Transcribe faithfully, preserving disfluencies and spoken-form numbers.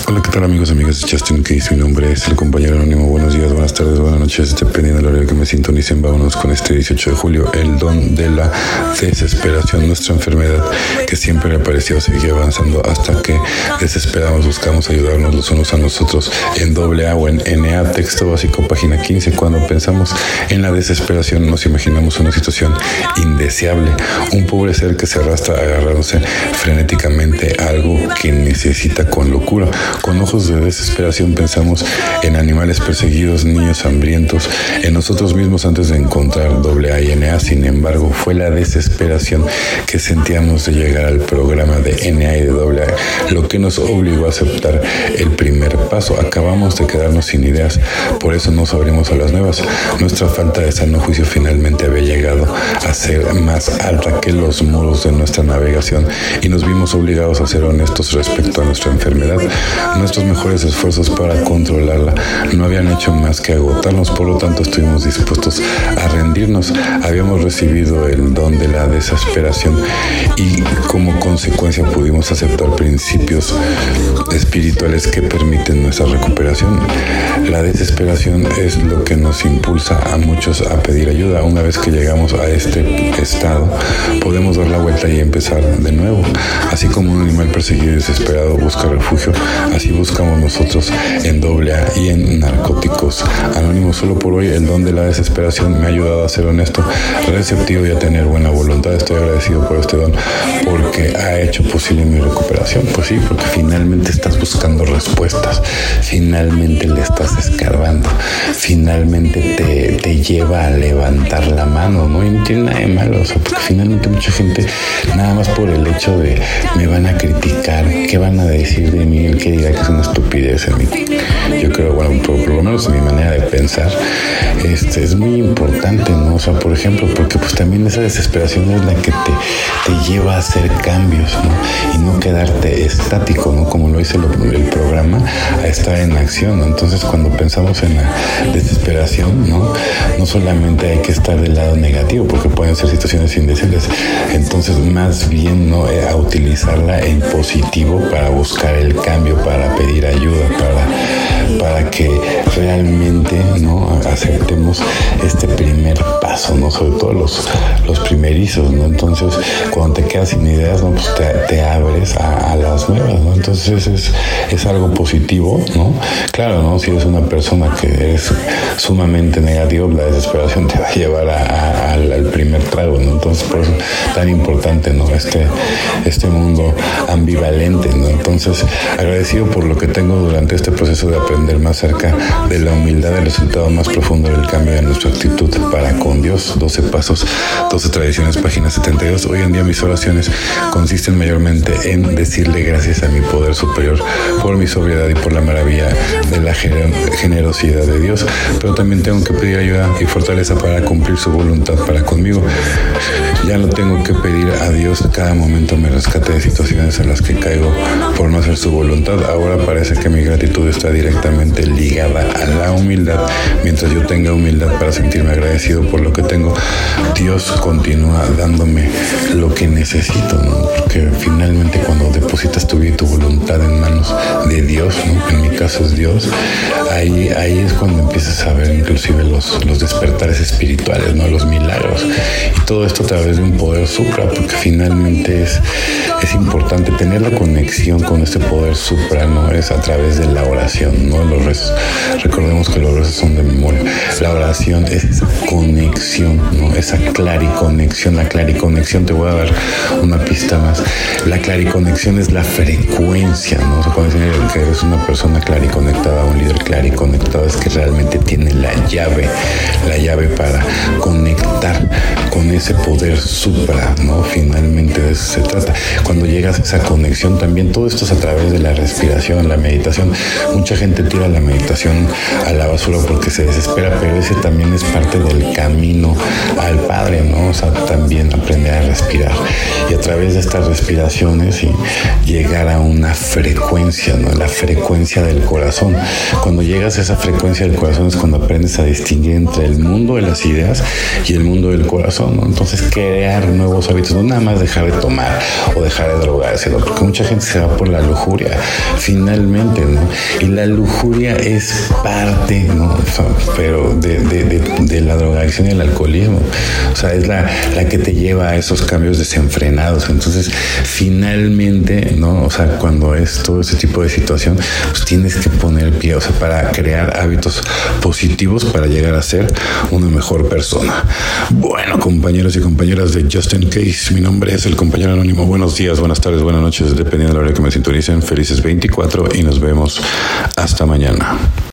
Hola, ¿qué tal amigos y amigas de Justin Case? Mi nombre es el compañero anónimo. Buenos días, buenas tardes, buenas noches, dependiendo del horario que me sintonicen. Vámonos con este dieciocho de julio, el don de la desesperación, nuestra enfermedad que siempre reapareció, seguía avanzando hasta que desesperamos, buscamos ayudarnos los unos a nosotros. En doble A o en N A, texto básico, página quince. Cuando pensamos en la desesperación, nos imaginamos una situación indeseable, un pobre ser que se arrastra agarrándose frenéticamente a algo que necesita con locura. Con ojos de desesperación pensamos en animales perseguidos, niños hambrientos, en nosotros mismos antes de encontrar doble A y N A. Sin embargo, fue la desesperación que sentíamos de llegar al programa de N A y de doble A lo que nos obligó a aceptar el primer paso. Acabamos de quedarnos sin ideas, por eso nos abrimos a las nuevas. Nuestra falta de sano juicio finalmente había llegado a ser más alta que los muros de nuestra navegación y nos vimos obligados a ser honestos respecto a nuestra enfermedad. Nuestros mejores esfuerzos para controlarla no habían hecho más que agotarnos, por lo tanto estuvimos dispuestos a rendirnos. Habíamos recibido el don de la desesperación y como consecuencia pudimos aceptar principios espirituales que permiten nuestra recuperación. La desesperación es lo que nos impulsa a muchos a pedir ayuda. Una vez que llegamos a este estado, podemos dar la vuelta y empezar de nuevo. Así como un animal perseguido y desesperado busca refugio, así buscamos nosotros en doble A y en Narcóticos Anónimos. Solo por hoy el don de la desesperación me ha ayudado a ser honesto, receptivo y a tener buena voluntad. Estoy agradecido por este don porque ha hecho posible mi recuperación. Pues sí, porque finalmente estás buscando respuestas, finalmente le estás escarbando, finalmente te, te lleva a levantar la mano, ¿no? Y no tiene nada de malo, o sea, porque finalmente mucha gente, nada más por el hecho de me van a criticar, ¿qué van a decir de mí? El que dirá que es una estupidez en mí. Yo creo, bueno, por, por lo menos en mi manera de pensar, este, es muy importante, ¿no? O sea, por ejemplo, porque pues también esa desesperación es la que te, te lleva a hacer cambios, ¿no? Y no quedarte estático, ¿no? Como lo dice el, el programa, a estar en acción, ¿no? Entonces, cuando pensamos en la desesperación, ¿no? No solamente hay que estar del lado negativo, porque pueden ser situaciones indeseables. Entonces, más bien, ¿no? Eh, a utilizarla en positivo para buscar el cambio, para pedir ayuda, para, para que realmente, ¿no? Aceptemos este primer paso, ¿no? Sobre todo los, los primerizos, ¿no? Entonces, cuando te quedas sin ideas, ¿no? Pues te, te abres a, a las nuevas, ¿no? Entonces es, es algo positivo, ¿no? Claro, ¿no? Si eres una persona que eres sumamente negativa, la desesperación te va a llevar a, a, al, al primer trago, ¿no? Entonces, por eso es tan importante, ¿no? Este, este mundo ambivalente, ¿no? Entonces, agradecido por lo que tengo durante este proceso de aprender más cerca de la humildad, el resultado más profundo del cambio de nuestra actitud para con Dios. doce pasos, doce tradiciones, página setenta y dos. Hoy en día mis oraciones consisten mayormente en decirle gracias a mi poder superior por mi sobriedad y por la maravilla de la generosidad de Dios, pero también tengo que pedir ayuda y fortaleza para cumplir su voluntad para conmigo. Ya no tengo que pedir a Dios cada momento me rescate de situaciones en las que caigo por no hacer su voluntad. Ahora parece que mi gratitud está directamente ligada a la humildad. Mientras yo tenga humildad para sentirme agradecido por lo que tengo, Dios continúa dándome lo que necesito, ¿no? Porque finalmente cuando depositas tu vida y tu voluntad en manos de Dios, ¿no? En mi caso es Dios, ahí, ahí es cuando empiezas a ver inclusive los, los despertares espirituales, ¿no? Los milagros. Y todo esto a través de un poder supra, porque finalmente es, es importante tener la conexión con este poder supra, ¿no? Es a través de la oración, ¿no? Los rezos. Recordemos que los rezos son de memoria. La oración es esa conexión, ¿no? Esa clariconexión. La clariconexión, te voy a dar una pista más. La clariconexión es la frecuencia, ¿no? O sea, cuando dicen que eres una persona clariconectada, un líder clariconectado, es que realmente tiene la llave, la llave para conectar con ese poder supra, ¿no? Finalmente de eso se trata. Cuando llegas a esa conexión también, todo esto es a través de la respiración, la meditación. Mucha gente tira la meditación a la basura porque se desespera, pero ese también es parte del camino al Padre, ¿no? O sea, también aprender a respirar y a través de estas respiraciones y llegar a una frecuencia, ¿no? ¿no? La frecuencia del corazón. Cuando llegas a esa frecuencia del corazón es cuando aprendes a distinguir entre el mundo de las ideas y el mundo del corazón, ¿no? Entonces, crear nuevos hábitos, no nada más dejar de tomar o dejar de drogarse, ¿no? Porque mucha gente se va por la lujuria, finalmente, ¿no? Y la lujuria es parte, ¿no? Pero de, de, de, de la drogadicción y el alcoholismo. O sea, es la, la que te lleva a esos cambios desenfrenados. Entonces, finalmente, ¿no? O sea, cuando es todo ese tipo de situación, pues tienes que poner pie, o sea, para crear hábitos positivos para llegar a ser una mejor persona. Bueno, compañeros y compañeras de Just In Case, mi nombre es el compañero anónimo. Buenos días, buenas tardes, buenas noches, dependiendo de la hora que me sintonicen. Felices veinticuatro y nos vemos hasta mañana.